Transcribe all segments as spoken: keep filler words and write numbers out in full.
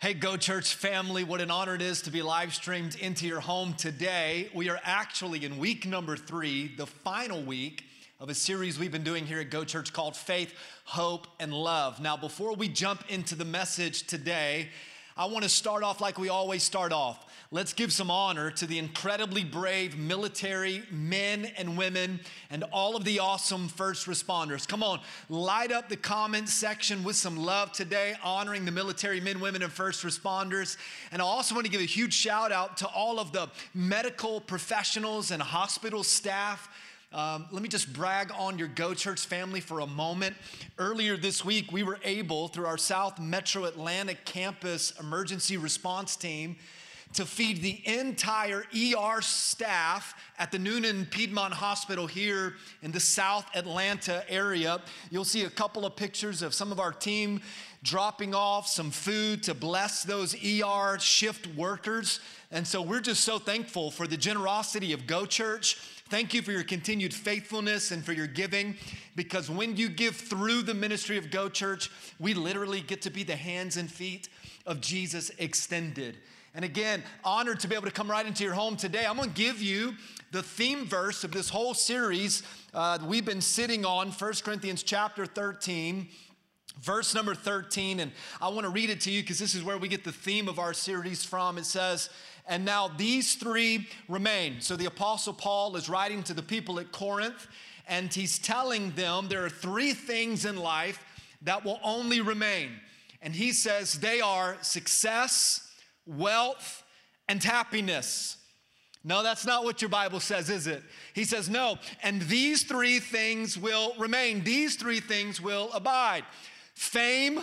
Hey, Go Church family, what an honor it is to be live streamed into your home today. We are actually in week number three, the final week of a series we've been doing here at Go Church called Faith, Hope, and Love. Now, before we jump into the message today, I want to start off like we always start off. Let's give some honor to the incredibly brave military men and women and all of the awesome first responders. Come on, light up the comment section with some love today, honoring the military men, women, and first responders. And I also want to give a huge shout out to all of the medical professionals and hospital staff. Um, let me just brag on your Go Church family for a moment. Earlier this week, we were able, through our South Metro Atlanta campus emergency response team, to feed the entire E R staff at the Noonan Piedmont Hospital here in the South Atlanta area. You'll see a couple of pictures of some of our team dropping off some food to bless those E R shift workers. And so we're just so thankful for the generosity of Go Church. Thank you for your continued faithfulness and for your giving, because when you give through the ministry of Go Church, we literally get to be the hands and feet of Jesus extended. And again, honored to be able to come right into your home today. I'm going to give you the theme verse of this whole series uh, we've been sitting on, First Corinthians chapter thirteen, verse number thirteen. And I want to read it to you because this is where we get the theme of our series from. It says, "And now these three remain." So the Apostle Paul is writing to the people at Corinth, and he's telling them there are three things in life that will only remain. And he says they are success, wealth, and happiness. No, that's not what your Bible says, is it? He says, no, and these three things will remain. These three things will abide. Fame,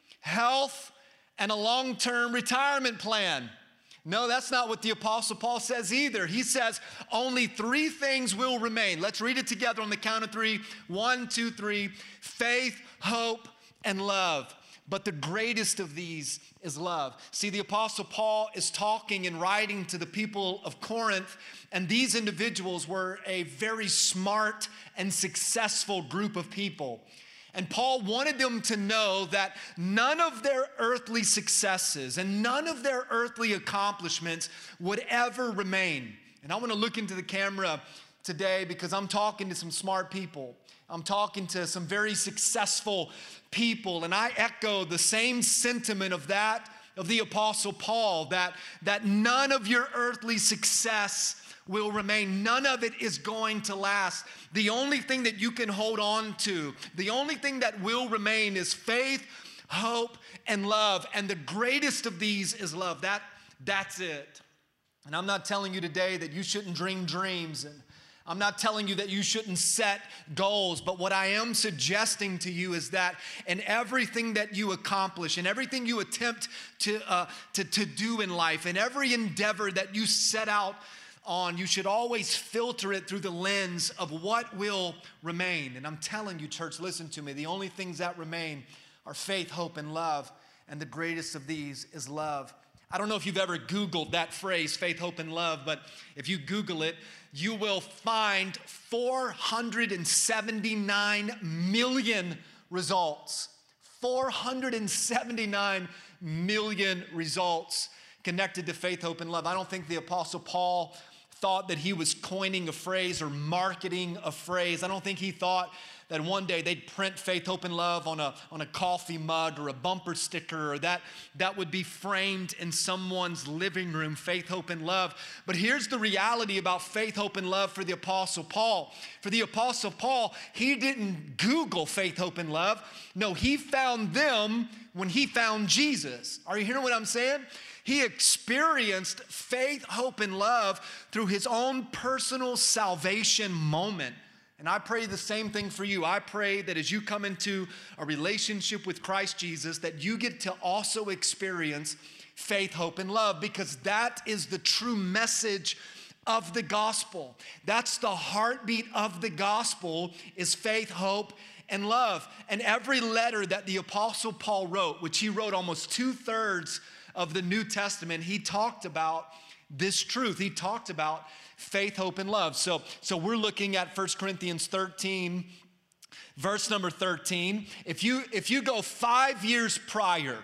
health, and a long-term retirement plan. No, that's not what the Apostle Paul says either. He says only three things will remain. Let's read it together on the count of three. One, two, three. Faith, hope, and love. But the greatest of these is love. See, the Apostle Paul is talking and writing to the people of Corinth, and these individuals were a very smart and successful group of people. And Paul wanted them to know that none of their earthly successes and none of their earthly accomplishments would ever remain. And I want to look into the camera today because I'm talking to some smart people. I'm talking to some very successful people, and I echo the same sentiment of that of the Apostle Paul, that, that none of your earthly success will remain. None of it is going to last. The only thing that you can hold on to, the only thing that will remain is faith, hope, and love. And the greatest of these is love. That, that's it. And I'm not telling you today that you shouldn't dream dreams, and I'm not telling you that you shouldn't set goals, but what I am suggesting to you is that in everything that you accomplish, in everything you attempt to, uh, to, to do in life, in every endeavor that you set out on, you should always filter it through the lens of what will remain. And I'm telling you, church, listen to me. The only things that remain are faith, hope, and love. And the greatest of these is love. I don't know if you've ever Googled that phrase, faith, hope, and love, but if you Google it, you will find four hundred seventy-nine million results. four hundred seventy-nine million results connected to faith, hope, and love. I don't think the Apostle Paul thought that he was coining a phrase or marketing a phrase. I don't think he thought that one day they'd print faith, hope, and love on a, on a coffee mug or a bumper sticker, or that, that would be framed in someone's living room, faith, hope, and love. But here's the reality about faith, hope, and love for the Apostle Paul. For the Apostle Paul, he didn't Google faith, hope, and love. No, he found them when he found Jesus. Are you hearing what I'm saying? He experienced faith, hope, and love through his own personal salvation moment. And I pray the same thing for you. I pray that as you come into a relationship with Christ Jesus, that you get to also experience faith, hope, and love, because that is the true message of the gospel. That's the heartbeat of the gospel, is faith, hope, and love. And every letter that the Apostle Paul wrote, which he wrote almost two-thirds of the New Testament, he talked about this truth. He talked about faith, hope, and love. So, so we're looking at First Corinthians thirteen, verse number thirteen. If you, if you go five years prior,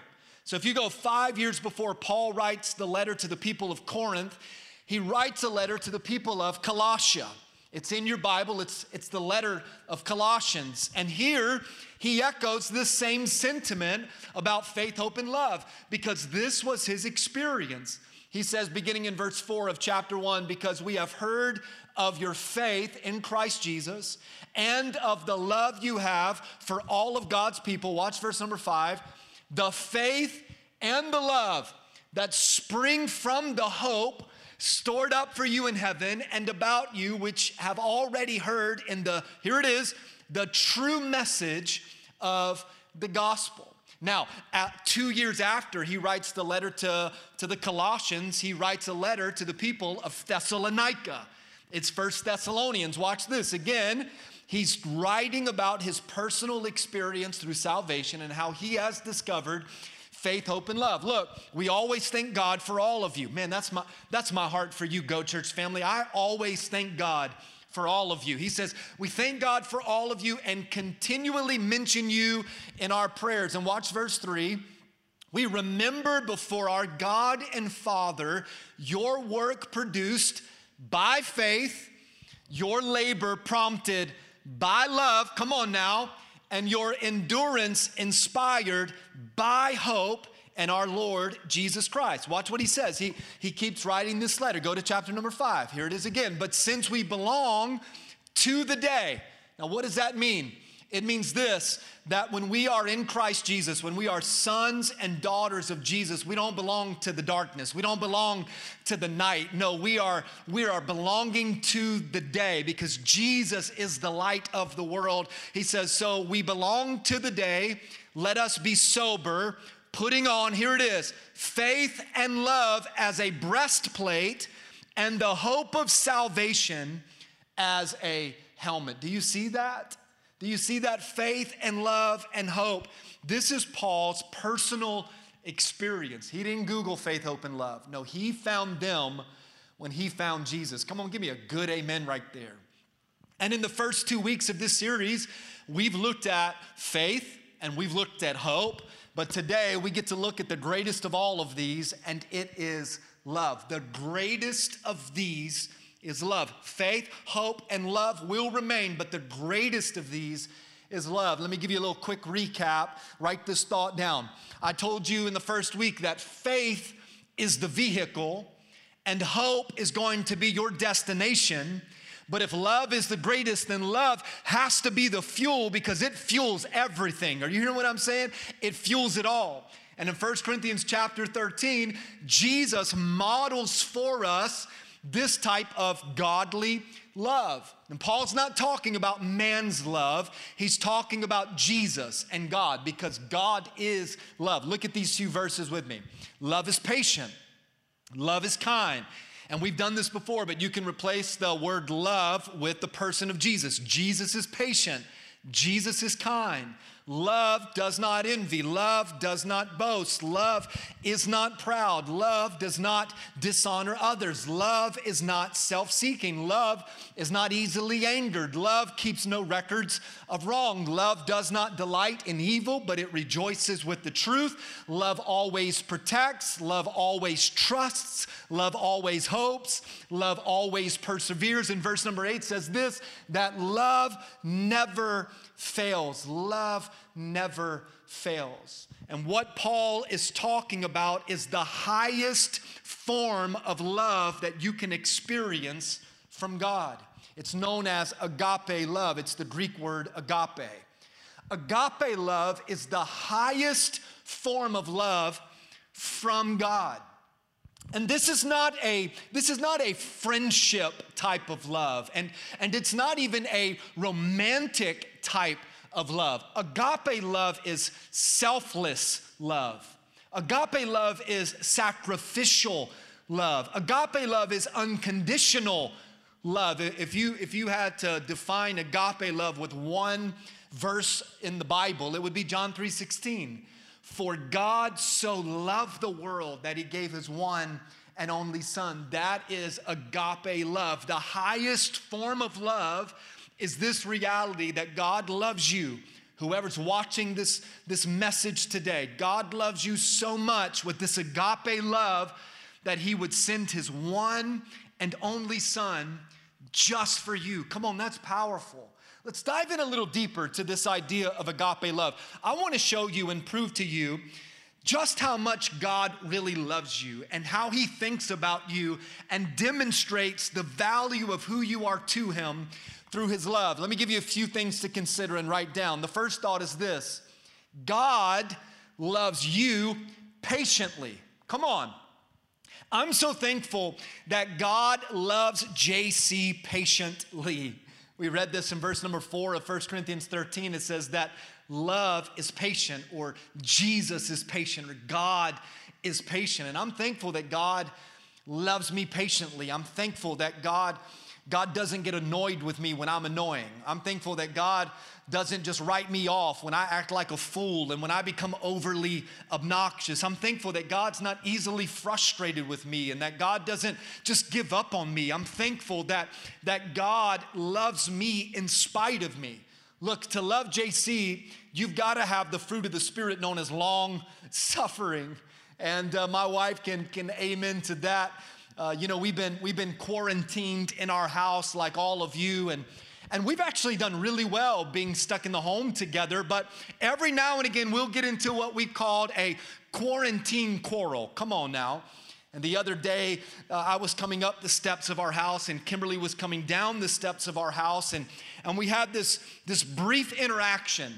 So if you go five years before Paul writes the letter to the people of Corinth, he writes a letter to the people of Colossia. It's in your Bible. It's, it's the letter of Colossians. And here he echoes this same sentiment about faith, hope, and love because this was his experience. He says, beginning in verse four of chapter one, because we have heard of your faith in Christ Jesus and of the love you have for all of God's people. Watch verse number five. The faith and the love that spring from the hope stored up for you in heaven and about you, which have already heard in the, here it is, the true message of the gospel. Now, at two years after he writes the letter to, to the Colossians, he writes a letter to the people of Thessalonica. It's First Thessalonians. Watch this. Again, he's writing about his personal experience through salvation and how he has discovered faith, hope, and love. Look, we always thank God for all of you. Man, that's my, that's my heart for you, Go Church family. I always thank God for all of you. He says, we thank God for all of you and continually mention you in our prayers. And watch verse three. We remember before our God and Father your work produced by faith, your labor prompted by love, come on now, and your endurance inspired by hope and our Lord Jesus Christ. Watch what he says. He, he keeps writing this letter. Go to chapter number five. Here it is again. But since we belong to the day. Now, what does that mean? It means this, that when we are in Christ Jesus, when we are sons and daughters of Jesus, we don't belong to the darkness. We don't belong to the night. No, we are, we are belonging to the day because Jesus is the light of the world. He says, so we belong to the day. Let us be sober, putting on, here it is, faith and love as a breastplate and the hope of salvation as a helmet. Do you see that? Do you see that? Faith and love and hope. This is Paul's personal experience. He didn't Google faith, hope, and love. No, he found them when he found Jesus. Come on, give me a good amen right there. And in the first two weeks of this series, we've looked at faith and we've looked at hope. But today we get to look at the greatest of all of these, and it is love. The greatest of these is love. Faith, hope, and love will remain, but the greatest of these is love. Let me give you a little quick recap. Write this thought down. I told you in the first week that faith is the vehicle and hope is going to be your destination. But if love is the greatest, then love has to be the fuel because it fuels everything. Are you hearing what I'm saying? It fuels it all. And in First Corinthians chapter thirteen, Jesus models for us this type of godly love. And Paul's not talking about man's love. He's talking about Jesus and God because God is love. Look at these two verses with me. Love is patient. Love is kind. And we've done this before, but you can replace the word love with the person of Jesus. Jesus is patient. Jesus is kind. Love does not envy. Love does not boast. Love is not proud. Love does not dishonor others. Love is not self-seeking. Love is not easily angered. Love keeps no records of wrong. Love does not delight in evil, but it rejoices with the truth. Love always protects. Love always trusts. Love always hopes. Love always perseveres. And verse number eight says this, that love never fails. Love never fails. And what Paul is talking about is the highest form of love that you can experience from God. It's known as agape love. It's the Greek word agape. Agape love is the highest form of love from God. And this is not a this is not a friendship type of love, and, and it's not even a romantic type of love. Agape love is selfless love. Agape love is sacrificial love. Agape love is unconditional love. If you if you had to define agape love with one verse in the Bible, it would be John three sixteen. For God so loved the world that he gave his one and only son. That is agape love. The highest form of love is this reality that God loves you whoever's watching this, this message today, God loves you so much with this agape love that he would send his one and only son just for you. Come on, that's powerful. Let's dive in a little deeper to this idea of agape love. I want to show you and prove to you just how much God really loves you and how he thinks about you and demonstrates the value of who you are to him through his love. Let me give you a few things to consider and write down. The first thought is this: God loves you patiently. Come on. I'm so thankful that God loves J C patiently. We read this in verse number four of First Corinthians thirteen. It says that love is patient, or Jesus is patient, or God is patient. And I'm thankful that God loves me patiently. I'm thankful that God, God doesn't get annoyed with me when I'm annoying. I'm thankful that God doesn't just write me off when I act like a fool and when I become overly obnoxious. I'm thankful that God's not easily frustrated with me and that God doesn't just give up on me. I'm thankful that, that God loves me in spite of me. Look, to love J C, you've got to have the fruit of the Spirit known as long suffering. And uh, my wife can, can amen to that. Uh, you know, we've been, we've been quarantined in our house like all of you, and And we've actually done really well being stuck in the home together, but every now and again, we'll get into what we called a quarantine quarrel. Come on now. And the other day, uh, I was coming up the steps of our house, and Kimberly was coming down the steps of our house, and, and we had this, this brief interaction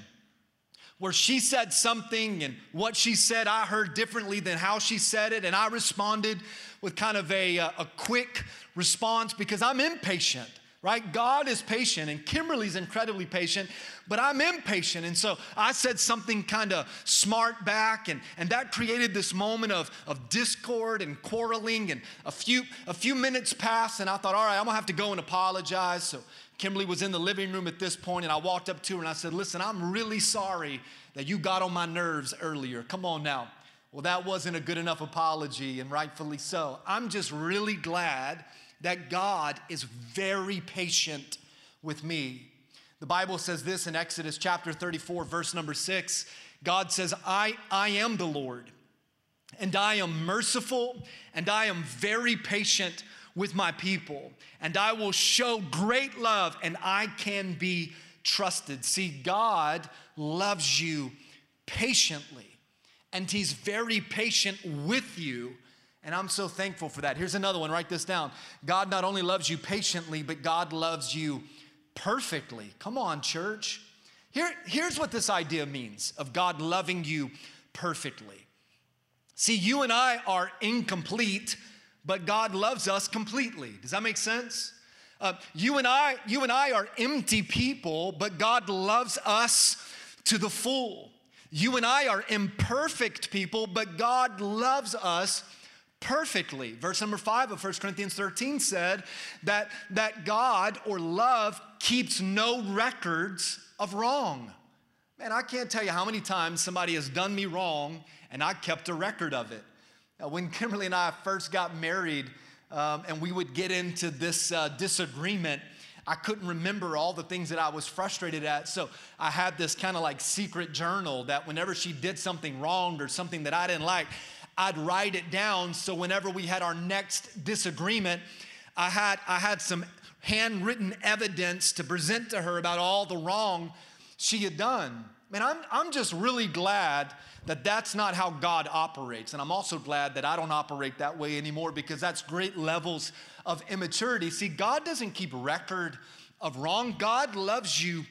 where she said something, and what she said I heard differently than how she said it, and I responded with kind of a, a quick response because I'm impatient. Right? God is patient, and Kimberly's incredibly patient, but I'm impatient. And so I said something kind of smart back, and, and that created this moment of, of discord and quarreling, and a few, a few minutes passed, and I thought, all right, I'm gonna have to go and apologize. So Kimberly was in the living room at this point, and I walked up to her and I said, listen, I'm really sorry that you got on my nerves earlier. Come on now. Well, that wasn't a good enough apology, and rightfully so. I'm just really glad that God is very patient with me. The Bible says this in Exodus chapter thirty-four, verse number six. God says, I, I am the Lord, and I am merciful, and I am very patient with my people, and I will show great love, and I can be trusted. See, God loves you patiently, and he's very patient with you. And I'm so thankful for that. Here's another one, write this down. God not only loves you patiently, but God loves you perfectly. Come on, church. Here, here's what this idea means of God loving you perfectly. See, you and I are incomplete, but God loves us completely. Does that make sense? Uh, you and I, you and I are empty people, but God loves us to the full. You and I are imperfect people, but God loves us perfectly. Verse number five of First Corinthians thirteen said that, that God, or love, keeps no records of wrong. Man, I can't tell you how many times somebody has done me wrong and I kept a record of it. Uh, when Kimberly and I first got married, um, and we would get into this uh, disagreement, I couldn't remember all the things that I was frustrated at. So I had this kind of like secret journal that whenever she did something wrong or something that I didn't like, I'd write it down, so whenever we had our next disagreement, I had, I had some handwritten evidence to present to her about all the wrong she had done. Man, I'm, I'm just really glad that that's not how God operates. And I'm also glad that I don't operate that way anymore, because that's great levels of immaturity. See, God doesn't keep record of wrong. God loves you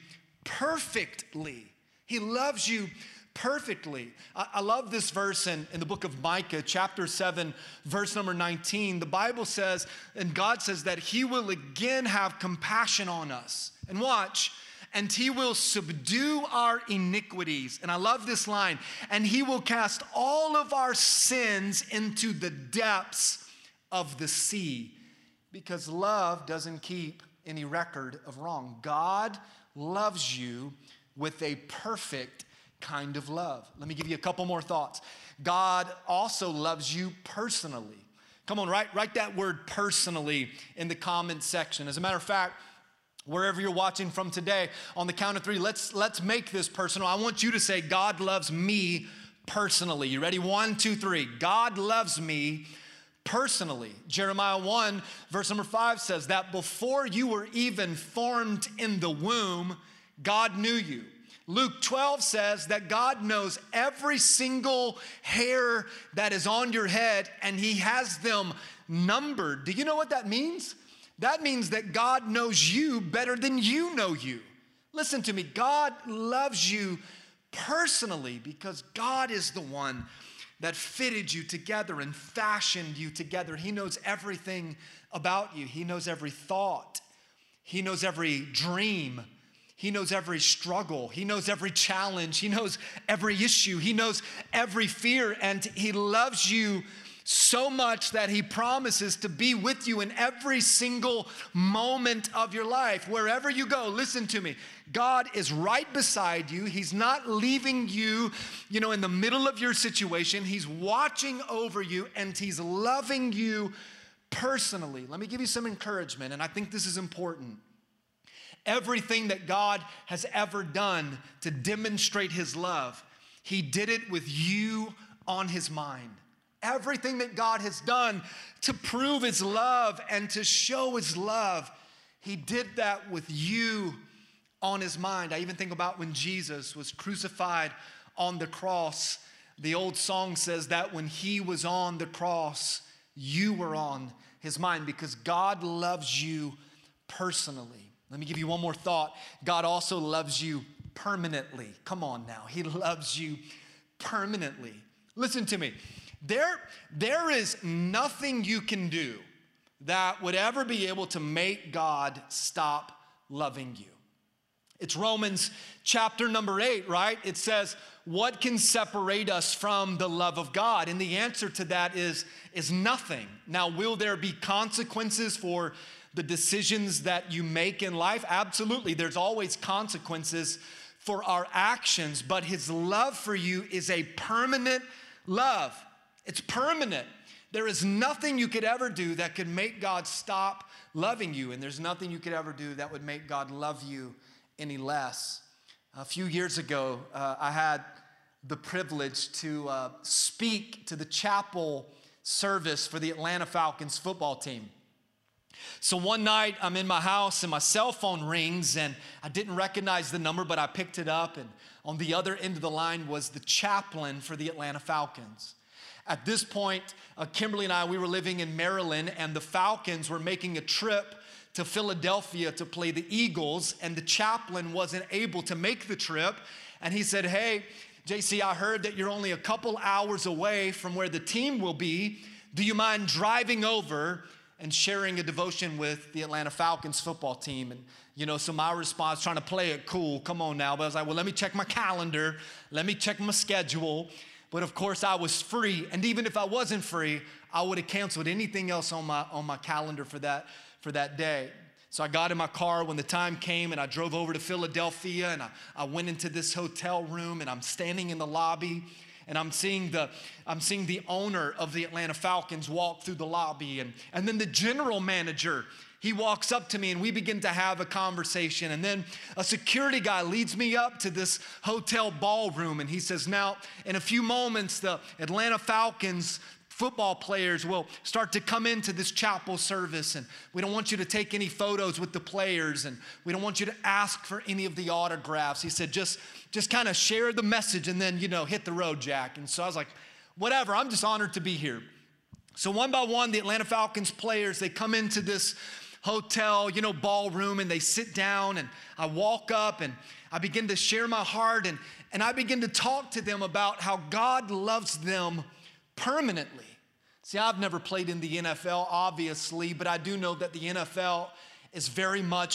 perfectly. He loves you perfectly. I, I love this verse in, in the book of Micah, chapter seven, verse number nineteen. The Bible says, and God says that he will again have compassion on us. And watch, and he will subdue our iniquities. And I love this line, and he will cast all of our sins into the depths of the sea, because love doesn't keep any record of wrong. God loves you with a perfect kind of love. Let me give you a couple more thoughts. God also loves you personally. Come on, write, write that word personally in the comment section. As a matter of fact, Wherever you're watching from today, on the count of three, let's, let's make this personal. I want you to say, God loves me personally. You ready? One, two, three. God loves me personally. Jeremiah one, verse number five says that before you were even formed in the womb, God knew you. Luke twelve says that God knows every single hair that is on your head, and he has them numbered. Do you know what that means? That means that God knows you better than you know you. Listen to me, God loves you personally because God is the one that fitted you together and fashioned you together. He knows everything about you. He knows every thought. He knows every dream. He knows every struggle. He knows every challenge. He knows every issue. He knows every fear, and he loves you so much that he promises to be with you in every single moment of your life. Wherever you go, listen to me. God is right beside you. He's not leaving you, you know, in the middle of your situation. He's watching over you, and he's loving you personally. Let me give you some encouragement, and I think this is important. Everything that God has ever done to demonstrate his love, he did it with you on his mind. Everything that God has done to prove his love and to show his love, he did that with you on his mind. I even think about when Jesus was crucified on the cross. The old song says that when he was on the cross, you were on his mind because God loves you personally. Let me give you one more thought. God also loves you permanently. Come on now. He loves you permanently. Listen to me. There, there is nothing you can do that would ever be able to make God stop loving you. It's Romans chapter number eight, right? It says, what can separate us from the love of God? And the answer to that is, is nothing. Now, will there be consequences for the decisions that you make in life? Absolutely. There's always consequences for our actions, but his love for you is a permanent love. It's permanent. There is nothing you could ever do that could make God stop loving you, and there's nothing you could ever do that would make God love you any less. A few years ago, uh, I had the privilege to uh, speak to the chapel service for the Atlanta Falcons football team. So one night, I'm in my house and my cell phone rings, and I didn't recognize the number, but I picked it up, and on the other end of the line was the chaplain for the Atlanta Falcons. At this point, uh, Kimberly and I, we were living in Maryland, and the Falcons were making a trip to Philadelphia to play the Eagles, and the chaplain wasn't able to make the trip. And he said, hey, J C, I heard that you're only a couple hours away from where the team will be. Do you mind driving over and sharing a devotion with the Atlanta Falcons football team? And, you know, so my response, trying to play it cool, come on now, but I was like, well, let me check my calendar. Let me check my schedule. But of course I was free, and even if I wasn't free, I would have canceled anything else on my on my calendar for that for that day. So I got in my car when the time came, and I drove over to Philadelphia, and I, I went into this hotel room, and I'm standing in the lobby, and I'm seeing the I'm seeing the owner of the Atlanta Falcons walk through the lobby, and, and then the general manager, he walks up to me, and we begin to have a conversation. And then a security guy leads me up to this hotel ballroom, and he says, now, in a few moments, the Atlanta Falcons football players will start to come into this chapel service, and we don't want you to take any photos with the players, and we don't want you to ask for any of the autographs. He said, just, just kind of share the message and then, you know, hit the road, Jack. And so I was like, whatever, I'm just honored to be here. So one by one, the Atlanta Falcons players, they come into this hotel, you know, ballroom, and they sit down, and I walk up and I begin to share my heart, and, and I begin to talk to them about how God loves them permanently. See, I've never played in the N F L, obviously, but I do know that the N F L is very much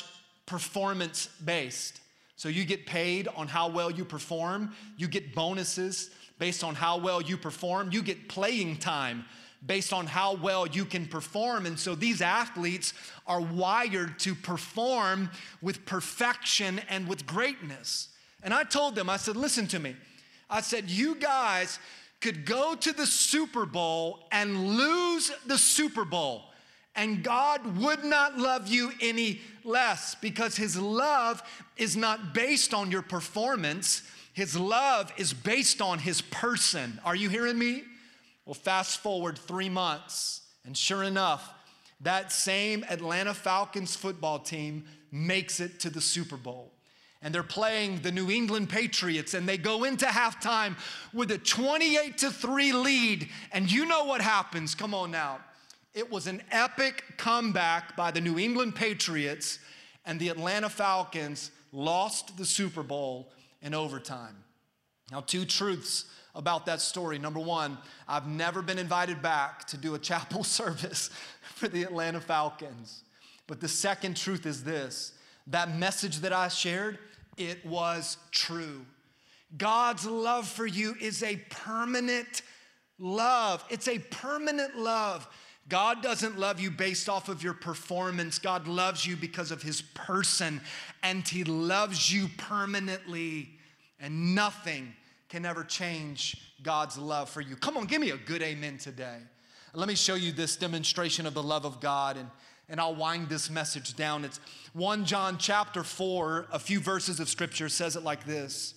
performance-based. So you get paid on how well you perform. You get bonuses based on how well you perform. You get playing time based on how well you can perform. And so these athletes are wired to perform with perfection and with greatness. And I told them, I said, listen to me. I said, you guys could go to the Super Bowl and lose the Super Bowl, And God would not love you any less because his love is not based on your performance. His love is based on his person. Are you hearing me? Well, fast forward three months, and sure enough, that same Atlanta Falcons football team makes it to the Super Bowl. And they're playing the New England Patriots, and they go into halftime with a twenty-eight to three lead. And you know what happens. Come on now. It was an epic comeback by the New England Patriots, and the Atlanta Falcons lost the Super Bowl in overtime. Now, two truths about that story. Number one, I've never been invited back to do a chapel service for the Atlanta Falcons. But the second truth is this: that message that I shared, it was true. God's love for you is a permanent love. It's a permanent love. God doesn't love you based off of your performance. God loves you because of his person, and he loves you permanently, and nothing can ever change God's love for you. Come on, give me a good amen today. Let me show you this demonstration of the love of God, and, and I'll wind this message down. It's First John chapter four, a few verses of scripture says it like this: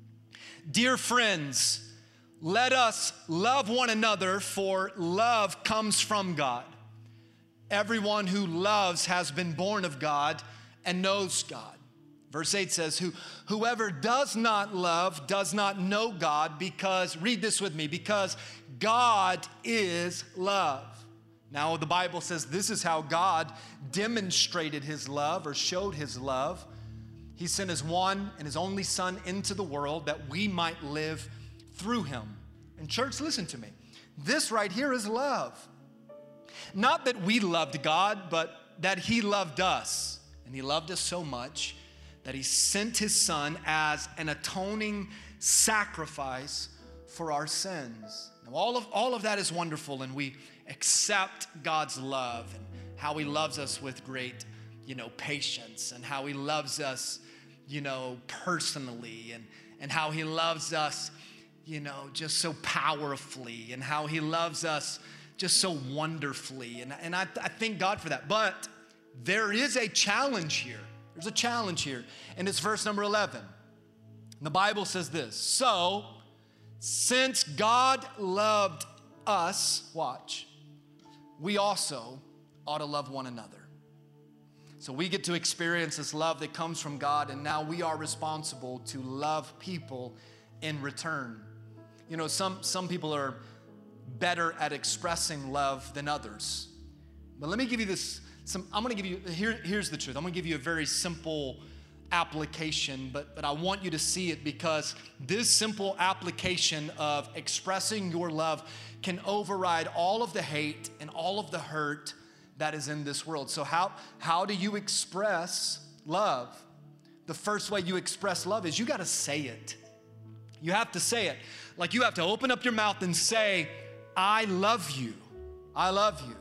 Dear friends, let us love one another, for love comes from God. Everyone who loves has been born of God and knows God. Verse eight says, Who, whoever does not love does not know God, because, read this with me, because God is love. Now the Bible says this is how God demonstrated his love or showed his love. He sent his one and his only son into the world that we might live through him. And church, listen to me. This right here is love. Not that we loved God, but that he loved us. And he loved us so much that he sent his son as an atoning sacrifice for our sins. Now, all of, all of that is wonderful, and we accept God's love and how he loves us with great, you know, patience, and how he loves us, you know, personally, and, and how he loves us, you know, just so powerfully, and how he loves us just so wonderfully. And, and I, I thank God for that. But there is a challenge here. There's a challenge here. And it's verse number eleven. And the Bible says this: So, since God loved us, watch, we also ought to love one another. So we get to experience this love that comes from God, and now we are responsible to love people in return. You know, some, some people are better at expressing love than others. But let me give you this, some, I'm gonna give you, here, here's the truth. I'm gonna give you a very simple application, but, but I want you to see it, because this simple application of expressing your love can override all of the hate and all of the hurt that is in this world. So how, how do you express love? The first way you express love is you gotta say it. You have to say it. Like, you have to open up your mouth and say, I love you. I love you.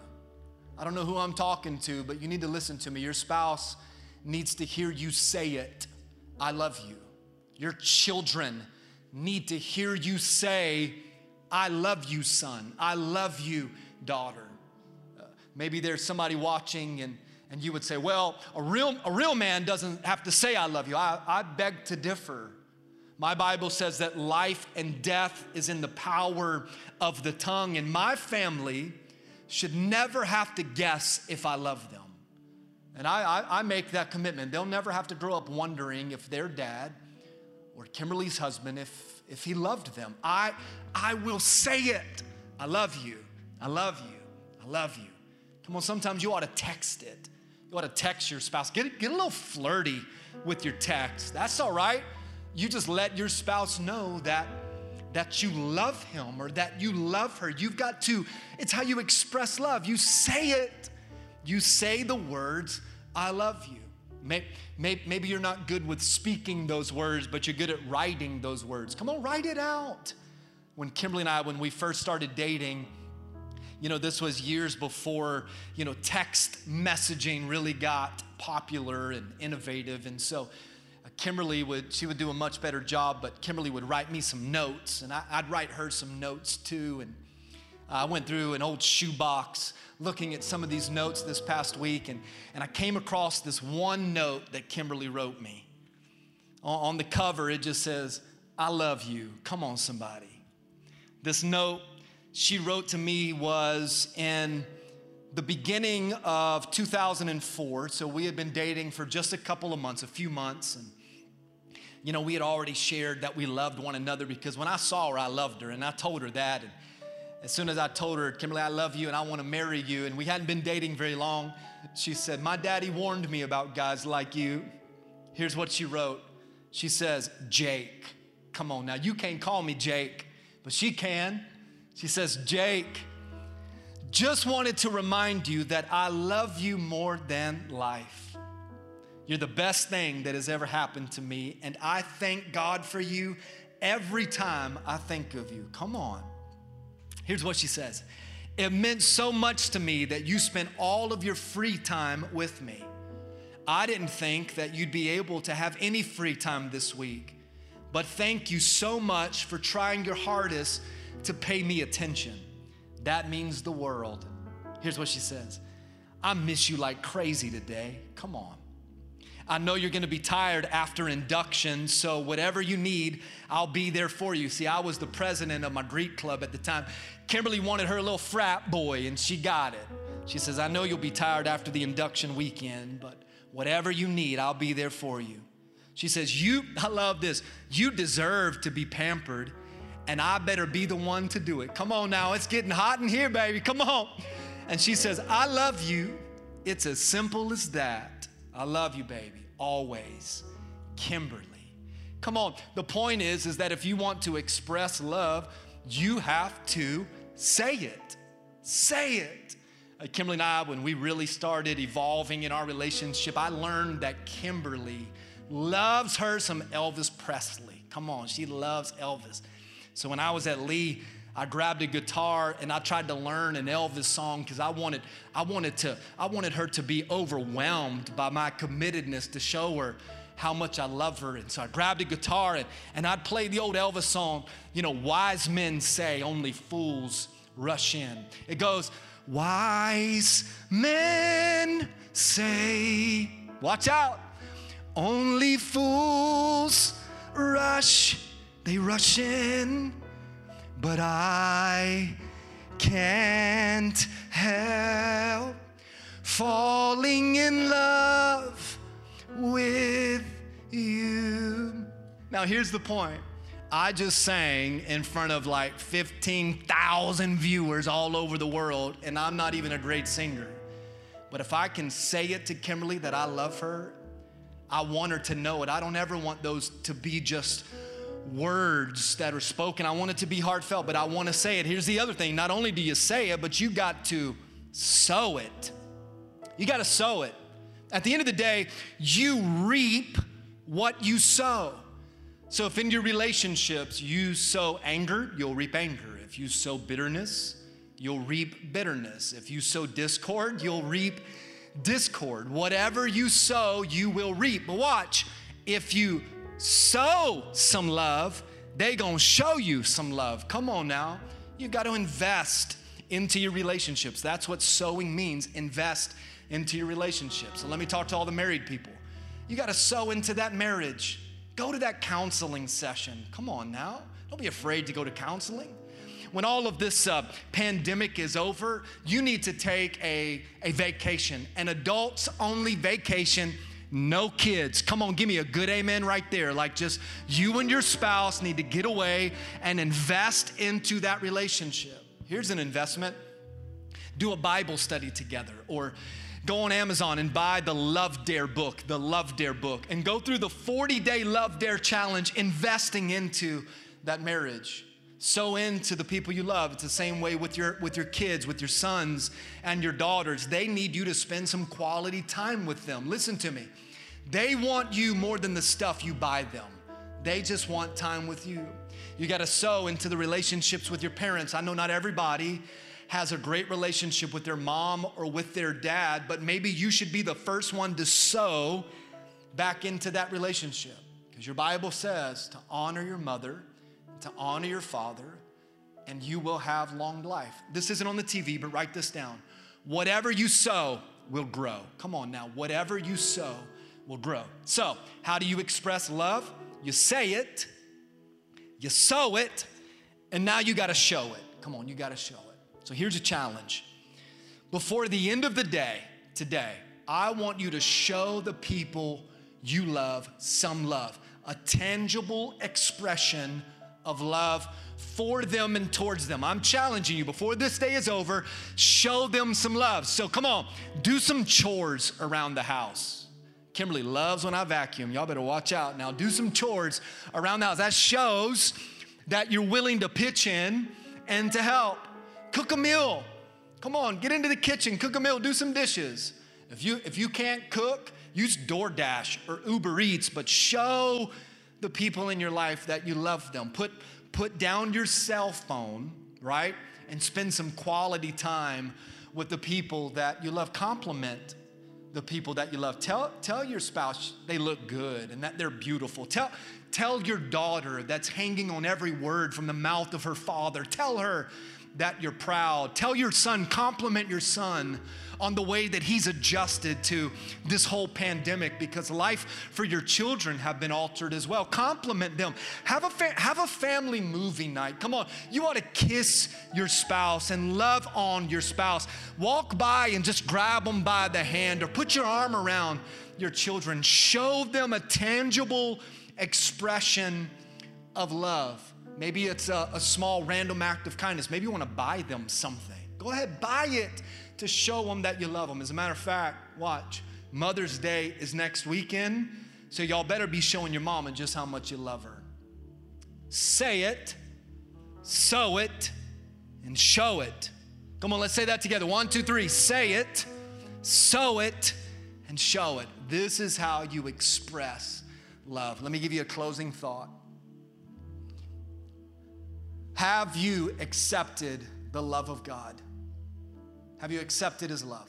I don't know who I'm talking to, but you need to listen to me. Your spouse needs to hear you say it. I love you. Your children need to hear you say, I love you, son. I love you, daughter. Uh, maybe there's somebody watching, and, and you would say, well, a real, a real man doesn't have to say I love you. I, I beg to differ. My Bible says that life and death is in the power of the tongue, and my family should never have to guess if I love them. And I, I, I make that commitment. They'll never have to grow up wondering if their dad or Kimberly's husband, if, if he loved them. I, I will say it. I love you. I love you. I love you. Come on, sometimes you ought to text it. You ought to text your spouse. Get, get a little flirty with your text. That's all right. You just let your spouse know that, that you love him or that you love her. You've got to, it's how you express love. You say it. You say the words, I love you. Maybe, maybe you're not good with speaking those words, but you're good at writing those words. Come on, write it out. When Kimberly and I, when we first started dating, you know, this was years before, you know, text messaging really got popular and innovative. And so Kimberly would, she would do a much better job, but Kimberly would write me some notes, and I, I'd write her some notes too. And I went through an old shoebox looking at some of these notes this past week, and, and I came across this one note that Kimberly wrote me. On, on the cover, it just says, I love you. Come on, somebody. This note she wrote to me was in the beginning of two thousand four. So we had been dating for just a couple of months, a few months. And, you know, we had already shared that we loved one another, because when I saw her, I loved her. And I told her that. And as soon as I told her, Kimberly, I love you and I want to marry you, and we hadn't been dating very long, she said, my daddy warned me about guys like you. Here's what she wrote. She says, Jake. Come on now, you can't call me Jake, but she can. She says, Jake, just wanted to remind you that I love you more than life. You're the best thing that has ever happened to me, and I thank God for you every time I think of you. Come on. Here's what she says. It meant so much to me that you spent all of your free time with me. I didn't think that you'd be able to have any free time this week, but thank you so much for trying your hardest to pay me attention. That means the world. Here's what she says. I miss you like crazy today. Come on. I know you're gonna be tired after induction, so whatever you need, I'll be there for you. See, I was the president of my Greek club at the time. Kimberly wanted her little frat boy, and she got it. She says, I know you'll be tired after the induction weekend, but whatever you need, I'll be there for you. She says, you, I love this, you deserve to be pampered, and I better be the one to do it. Come on now, it's getting hot in here, baby, come on. And she says, I love you. It's as simple as that. I love you, baby, always. Kimberly. Come on, the point is, is that if you want to express love, you have to say it. Say it. Uh, Kimberly and I, when we really started evolving in our relationship, I learned that Kimberly loves her some Elvis Presley. Come on, she loves Elvis. So when I was at Lee, I grabbed a guitar and I tried to learn an Elvis song, because I wanted, I wanted to, I wanted her to be overwhelmed by my committedness to show her how much I love her. And so I grabbed a guitar and, and I'd play the old Elvis song, you know, wise men say only fools rush in. It goes, wise men say, watch out, only fools rush, they rush in. But I can't help falling in love with you. Now here's the point. I just sang in front of like fifteen thousand viewers all over the world, and I'm not even a great singer. But if I can say it to Kimberly that I love her, I want her to know it. I don't ever want those to be just words that are spoken. I want it to be heartfelt, but I want to say it. Here's the other thing. Not only do you say it, but you got to sow it. You got to sow it. At the end of the day, you reap what you sow. So if in your relationships you sow anger, you'll reap anger. If you sow bitterness, you'll reap bitterness. If you sow discord, you'll reap discord. Whatever you sow, you will reap. But watch, if you sow some love, they gonna show you some love. Come on now. You got to invest into your relationships. That's what sowing means. Invest into your relationships. So let me talk to all the married people. You got to sow into that marriage. Go to that counseling session. Come on now. Don't be afraid to go to counseling. When all of this uh, pandemic is over, you need to take a, a vacation, an adults only vacation. No kids. Come on, give me a good amen right there. Like just you and your spouse need to get away and invest into that relationship. Here's an investment. Do a Bible study together, or go on Amazon and buy the Love Dare book, the Love Dare book, and go through the forty-day Love Dare challenge, investing into that marriage. Sow into the people you love. It's the same way with your, with your kids, with your sons and your daughters. They need you to spend some quality time with them. Listen to me. They want you more than the stuff you buy them. They just want time with you. You got to sow into the relationships with your parents. I know not everybody has a great relationship with their mom or with their dad, but maybe you should be the first one to sow back into that relationship. Because your Bible says to honor your mother, to honor your father, and you will have long life. This isn't on the T V, but write this down. Whatever you sow will grow. Come on now, whatever you sow will grow. So, how do you express love? You say it, you sow it, and now you gotta show it. Come on, you gotta show it. So here's a challenge. Before the end of the day, today, I want you to show the people you love some love, a tangible expression of love for them and towards them. I'm challenging you, before this day is over, show them some love. So come on, do some chores around the house. Kimberly loves when I vacuum. Y'all better watch out now. Do some chores around the house. That shows that you're willing to pitch in and to help. Cook a meal. Come on, get into the kitchen, cook a meal, do some dishes. If you, if you can't cook, use DoorDash or Uber Eats, but show the people in your life that you love them. Put, put down your cell phone, right? And spend some quality time with the people that you love. Compliment the people that you love. Tell, tell your spouse they look good and that they're beautiful. Tell, tell your daughter that's hanging on every word from the mouth of her father. Tell her that you're proud. Tell your son, compliment your son on the way that he's adjusted to this whole pandemic, because life for your children have been altered as well. Compliment them. Have a, fa- have a family movie night. Come on, you ought to kiss your spouse and love on your spouse. Walk by and just grab them by the hand, or put your arm around your children. Show them a tangible expression of love. Maybe it's a, a small random act of kindness. Maybe you want to buy them something. Go ahead, buy it to show them that you love them. As a matter of fact, watch, Mother's Day is next weekend, so y'all better be showing your mama just how much you love her. Say it, sow it, and show it. Come on, let's say that together. One, two, three. Say it, sow it, and show it. This is how you express love. Let me give you a closing thought. Have you accepted the love of God? Have you accepted His love?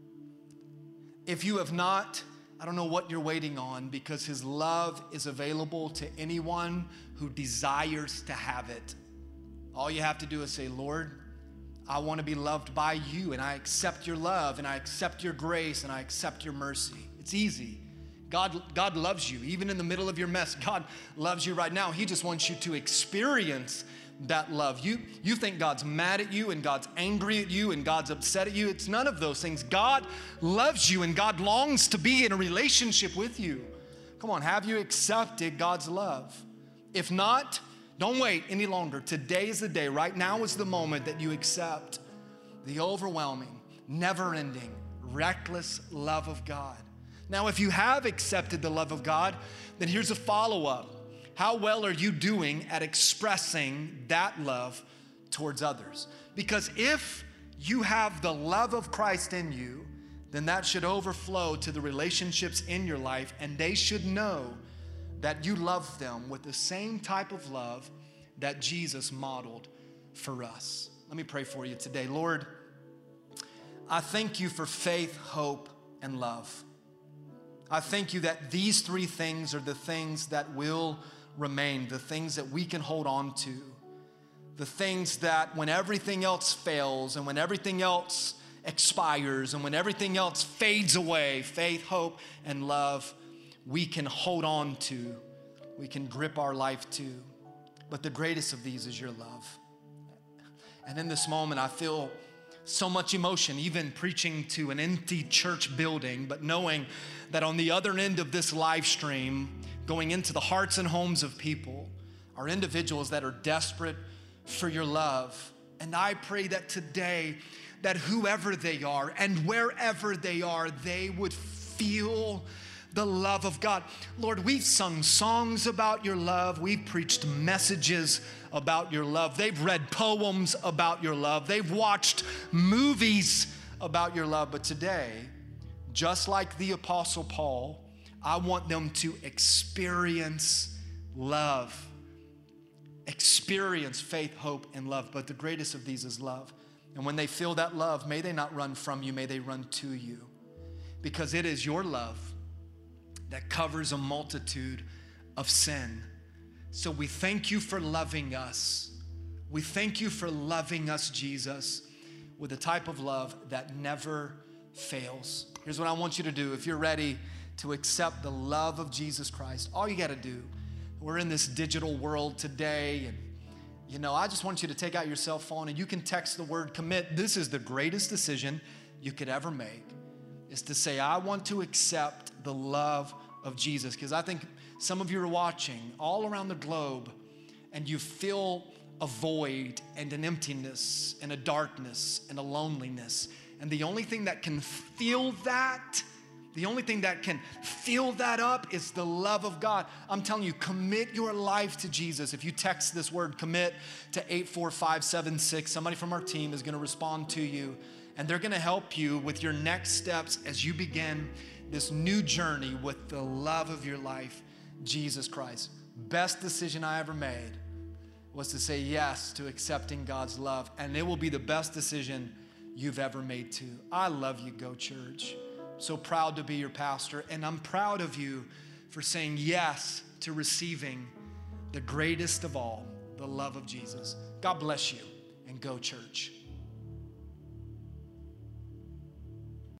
If you have not, I don't know what you're waiting on, because His love is available to anyone who desires to have it. All you have to do is say, Lord, I want to be loved by you, and I accept your love, and I accept your grace, and I accept your mercy. It's easy. God, God loves you. Even in the middle of your mess, God loves you right now. He just wants you to experience that love. You, you think God's mad at you and God's angry at you and God's upset at you. It's none of those things. God loves you and God longs to be in a relationship with you. Come on, have you accepted God's love? If not, don't wait any longer. Today is the day. Right now is the moment that you accept the overwhelming, never-ending, reckless love of God. Now, if you have accepted the love of God, then here's a follow-up. How well are you doing at expressing that love towards others? Because if you have the love of Christ in you, then that should overflow to the relationships in your life, and they should know that you love them with the same type of love that Jesus modeled for us. Let me pray for you today. Lord, I thank you for faith, hope, and love. I thank you that these three things are the things that will remain, the things that we can hold on to, the things that when everything else fails and when everything else expires and when everything else fades away, faith, hope, and love, we can hold on to, we can grip our life to. But the greatest of these is your love. And in this moment, I feel so much emotion, even preaching to an empty church building, but knowing that on the other end of this live stream, going into the hearts and homes of people, are individuals that are desperate for your love. And I pray that today, that whoever they are and wherever they are, they would feel the love of God. Lord, we've sung songs about your love. We've preached messages about your love. They've read poems about your love. They've watched movies about your love. But today, just like the Apostle Paul, I want them to experience love. Experience faith, hope, and love. But the greatest of these is love. And when they feel that love, may they not run from you, may they run to you. Because it is your love that covers a multitude of sin. So we thank you for loving us. We thank you for loving us, Jesus, with a type of love that never fails. Here's what I want you to do. If you're ready to accept the love of Jesus Christ, all you got to do, we're in this digital world today, and you know, I just want you to take out your cell phone and you can text the word commit. This is the greatest decision you could ever make, is to say, I want to accept the love of Jesus. Because I think some of you are watching all around the globe and you feel a void and an emptiness and a darkness and a loneliness. And the only thing that can fill that, the only thing that can fill that up is the love of God. I'm telling you, commit your life to Jesus. If you text this word commit to eight four five seven six, somebody from our team is gonna respond to you, and they're gonna help you with your next steps as you begin this new journey with the love of your life, Jesus Christ. Best decision I ever made was to say yes to accepting God's love, and it will be the best decision you've ever made too. I love you, Go Church. So proud to be your pastor, and I'm proud of you for saying yes to receiving the greatest of all, the love of Jesus. God bless you, and Go Church.